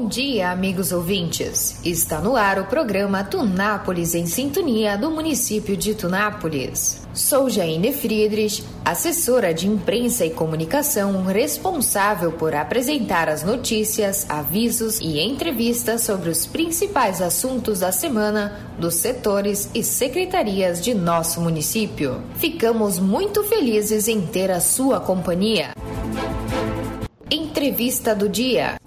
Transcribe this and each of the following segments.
Bom dia, amigos ouvintes. Está no ar o programa Tunápolis em Sintonia do município de Tunápolis. Sou Jaine Friedrich, assessora de imprensa e comunicação responsável por apresentar as notícias, avisos e entrevistas sobre os principais assuntos da semana dos setores e secretarias de nosso município. Ficamos muito felizes em ter a sua companhia. Entrevista do dia.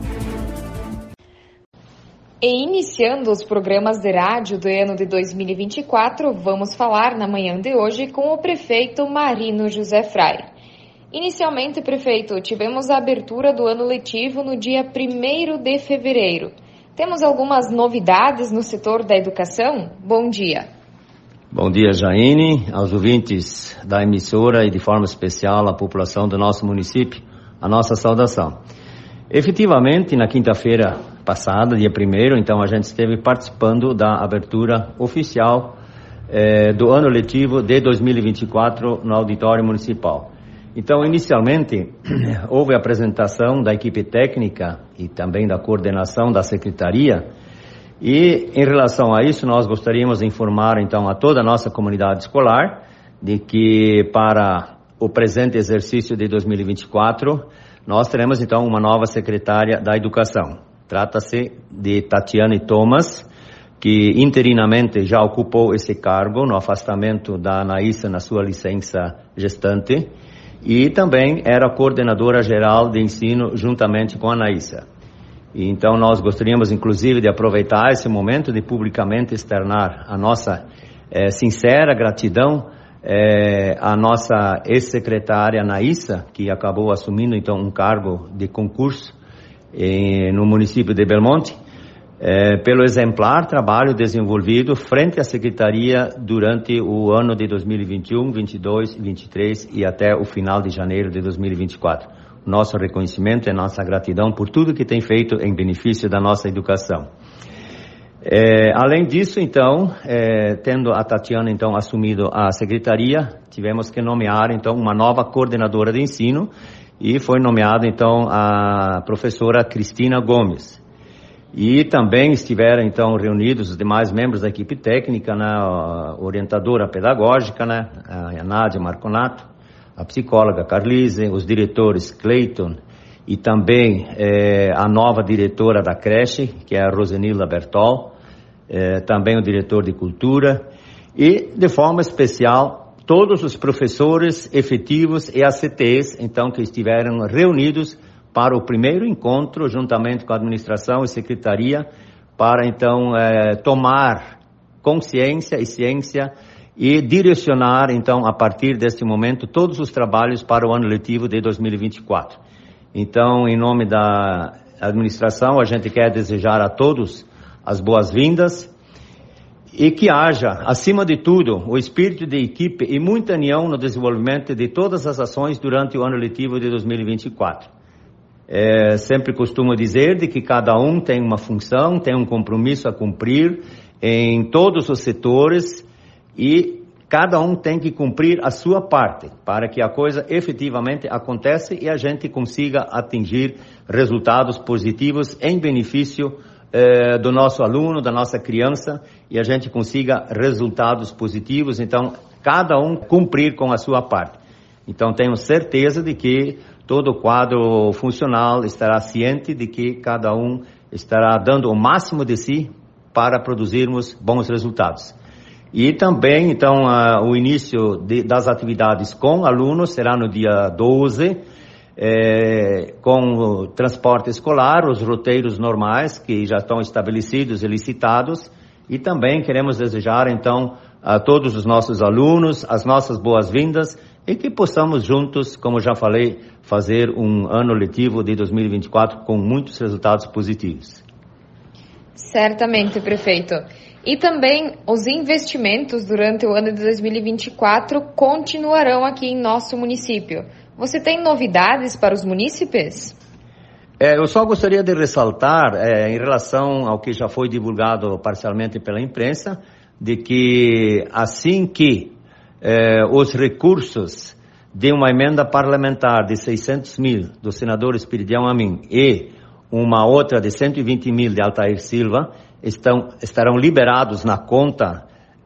E iniciando os programas de rádio do ano de 2024, vamos falar na manhã de hoje com o prefeito Marino José Frei. Inicialmente, prefeito, tivemos a abertura do ano letivo no dia 1º de fevereiro. Temos algumas novidades no setor da educação? Bom dia. Bom dia, Jaine, aos ouvintes da emissora e de forma especial à população do nosso município, a nossa saudação. Efetivamente, na quinta-feira passada, dia 1º, então a gente esteve participando da abertura oficial do ano letivo de 2024 no auditório municipal. Então, inicialmente, houve a apresentação da equipe técnica e também da coordenação da secretaria, e em relação a isso nós gostaríamos de informar então a toda a nossa comunidade escolar de que para o presente exercício de 2024 nós teremos então uma nova secretária da Educação. Trata-se de Tatiane Thomas, que interinamente já ocupou esse cargo no afastamento da Anaísa na sua licença gestante e também era coordenadora geral de ensino juntamente com a Anaísa. E então nós gostaríamos inclusive de aproveitar esse momento de publicamente externar a nossa sincera gratidão à nossa ex-secretária Anaísa, que acabou assumindo então um cargo de concurso no município de Belmonte, pelo exemplar trabalho desenvolvido frente à Secretaria durante o ano de 2021, 22, 23 e até o final de janeiro de 2024. Nosso reconhecimento e nossa gratidão por tudo que tem feito em benefício da nossa educação. Além disso, então, tendo a Tatiana então assumido a secretaria, tivemos que nomear então uma nova coordenadora de ensino e foi nomeada então a professora Cristina Gomes. E também estiveram então reunidos os demais membros da equipe técnica, né, a orientadora pedagógica, né, a Nádia Marconato, a psicóloga Carlise, os diretores Cleiton e também a nova diretora da creche, que é a Rosenilda Bertol, também o diretor de cultura e, de forma especial, todos os professores efetivos e ACTs, então, que estiveram reunidos para o primeiro encontro, juntamente com a administração e secretaria, para, então, tomar consciência e ciência e direcionar, então, a partir deste momento, todos os trabalhos para o ano letivo de 2024. Então, em nome da administração, a gente quer desejar a todos as boas-vindas e que haja, acima de tudo, o espírito de equipe e muita união no desenvolvimento de todas as ações durante o ano letivo de 2024. Sempre costumo dizer de que cada um tem uma função, tem um compromisso a cumprir em todos os setores e cada um tem que cumprir a sua parte para que a coisa efetivamente aconteça e a gente consiga atingir resultados positivos em benefício do nosso aluno, da nossa criança, e a gente consiga resultados positivos, então cada um cumprir com a sua parte. Então tenho certeza de que todo o quadro funcional estará ciente de que cada um estará dando o máximo de si para produzirmos bons resultados. E também, então, o início das atividades com alunos será no dia 12, com o transporte escolar, os roteiros normais que já estão estabelecidos e licitados, e também queremos desejar então a todos os nossos alunos as nossas boas-vindas e que possamos juntos, como já falei, fazer um ano letivo de 2024 com muitos resultados positivos. Certamente, prefeito. E também os investimentos durante o ano de 2024 continuarão aqui em nosso município. Você tem novidades para os munícipes? Eu só gostaria de ressaltar, em relação ao que já foi divulgado parcialmente pela imprensa, de que assim que os recursos de uma emenda parlamentar de 600 mil do senador Espiridião Amin e uma outra de 120 mil de Altair Silva, estarão liberados na conta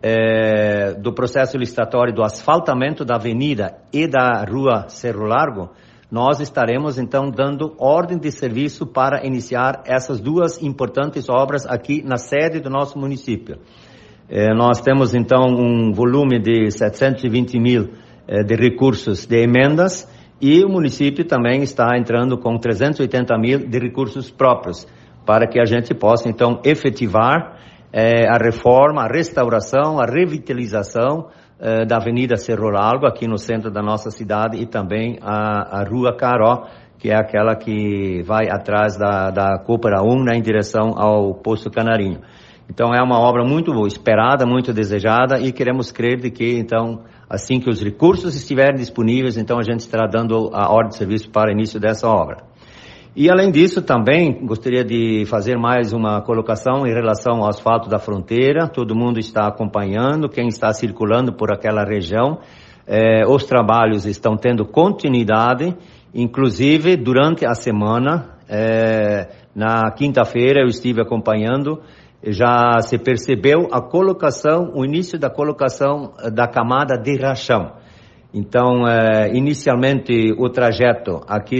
do processo licitatório do asfaltamento da avenida e da rua Cerro Largo. Nós estaremos, então, dando ordem de serviço para iniciar essas duas importantes obras aqui na sede do nosso município. Nós temos, então, um volume de 720 mil de recursos de emendas e o município também está entrando com 380 mil de recursos próprios para que a gente possa, então, efetivar a reforma, a restauração, a revitalização da Avenida Cerro Largo, aqui no centro da nossa cidade, e também a Rua Caró, que é aquela que vai atrás da Cooper 1, em direção ao Poço Canarinho. Então, é uma obra muito esperada, muito desejada, e queremos crer de que, então, assim que os recursos estiverem disponíveis, então a gente estará dando a ordem de serviço para o início dessa obra. E, além disso, também gostaria de fazer mais uma colocação em relação ao asfalto da fronteira. Todo mundo está acompanhando, quem está circulando por aquela região. Os trabalhos estão tendo continuidade, inclusive durante a semana. Na quinta-feira eu estive acompanhando, já se percebeu o início da colocação da camada de rachão. Então, inicialmente o trajeto aqui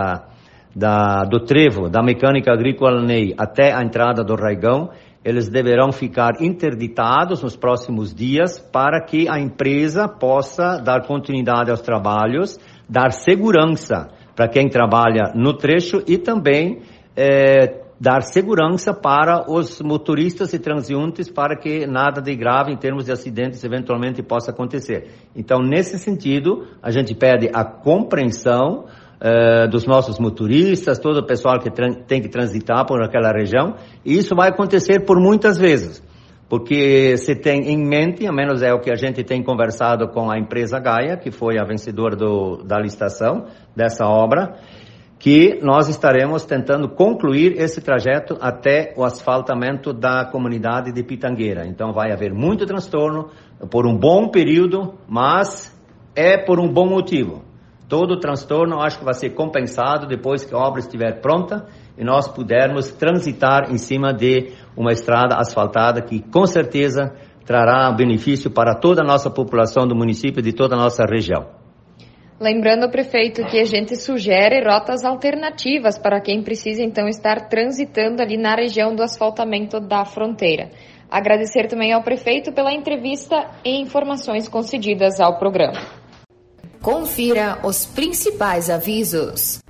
do trevo, da Mecânica Agrícola Ney até a entrada do Raigão, eles deverão ficar interditados nos próximos dias para que a empresa possa dar continuidade aos trabalhos, dar segurança para quem trabalha no trecho e também dar segurança para os motoristas e transeuntes para que nada de grave em termos de acidentes eventualmente possa acontecer. Então, nesse sentido, a gente pede a compreensão dos nossos motoristas, todo o pessoal que tem que transitar por aquela região, e isso vai acontecer por muitas vezes, porque se tem em mente, ao menos é o que a gente tem conversado com a empresa Gaia, que foi a vencedora da licitação dessa obra, que nós estaremos tentando concluir esse trajeto até o asfaltamento da comunidade de Pitangueira. Então vai haver muito transtorno por um bom período, mas é por um bom motivo. Todo o transtorno acho que vai ser compensado depois que a obra estiver pronta e nós pudermos transitar em cima de uma estrada asfaltada que com certeza trará benefício para toda a nossa população do município e de toda a nossa região. Lembrando, prefeito, que a gente sugere rotas alternativas para quem precisa então estar transitando ali na região do asfaltamento da fronteira. Agradecer também ao prefeito pela entrevista e informações concedidas ao programa. Confira os principais avisos.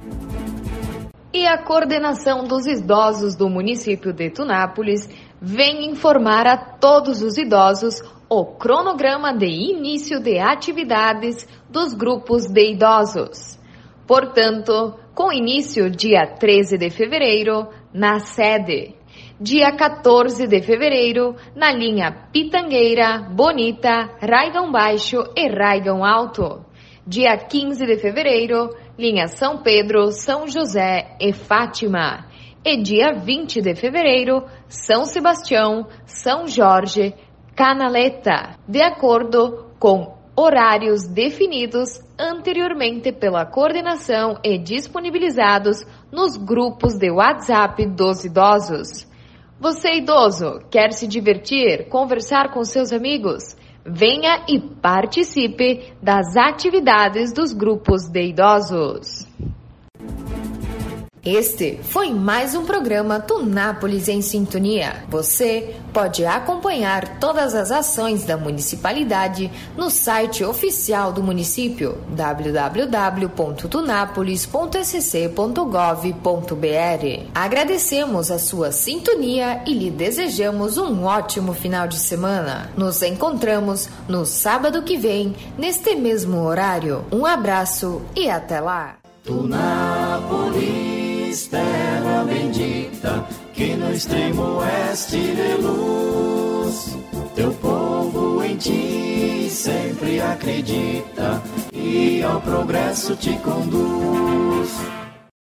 E a coordenação dos idosos do município de Tunápolis vem informar a todos os idosos o cronograma de início de atividades dos grupos de idosos. Portanto, com início dia 13 de fevereiro, na sede. Dia 14 de fevereiro, na linha Pitangueira, Bonita, Raigão Baixo e Raigão Alto. Dia 15 de fevereiro, linha São Pedro, São José e Fátima. E dia 20 de fevereiro, São Sebastião, São Jorge, Canaleta, de acordo com horários definidos anteriormente pela coordenação e disponibilizados nos grupos de WhatsApp dos idosos. Você, idoso, quer se divertir, conversar com seus amigos? Venha e participe das atividades dos grupos de idosos. Este foi mais um programa Tunápolis em Sintonia. Você pode acompanhar todas as ações da municipalidade no site oficial do município www.tunapolis.sc.gov.br. Agradecemos a sua sintonia e lhe desejamos um ótimo final de semana. Nos encontramos no sábado que vem, neste mesmo horário. Um abraço e até lá. Tunápolis, terra bendita, que no extremo oeste vê luz. Teu povo em ti sempre acredita e ao progresso te conduz.